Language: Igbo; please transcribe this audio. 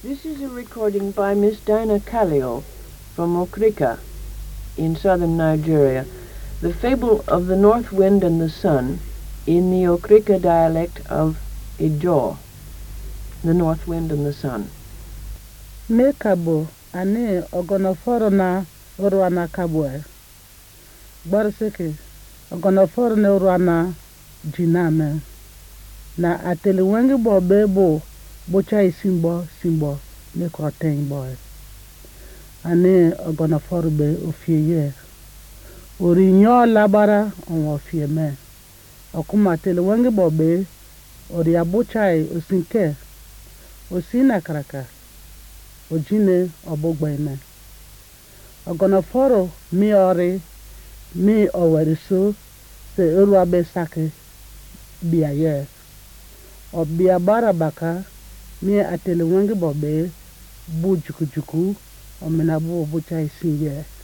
This is a recording by Miss Dinah Kallio from Okrika in southern Nigeria. The Fable of the North Wind and the Sun in the Okrika dialect of Ijaw. The North Wind and the Sun. Mekabo ane ogonoforo na urwana kabwe. Barseke ogonoforo na urwana jiname. Na ateli wengi bo bebo bocha isimbo simbo ne koten boy. Ane ogonoforo be ofieye. Orinyo labara on ofie me. Okuma ateli wengi bo be ori abuchai osinke. Osina karaka. Ojine obogwene. Ogonoforo mi ori mi oweriso se uruabe sake biaye. Obia barabaka mi atele wengi bobe bu juku omenabu obucha isinye.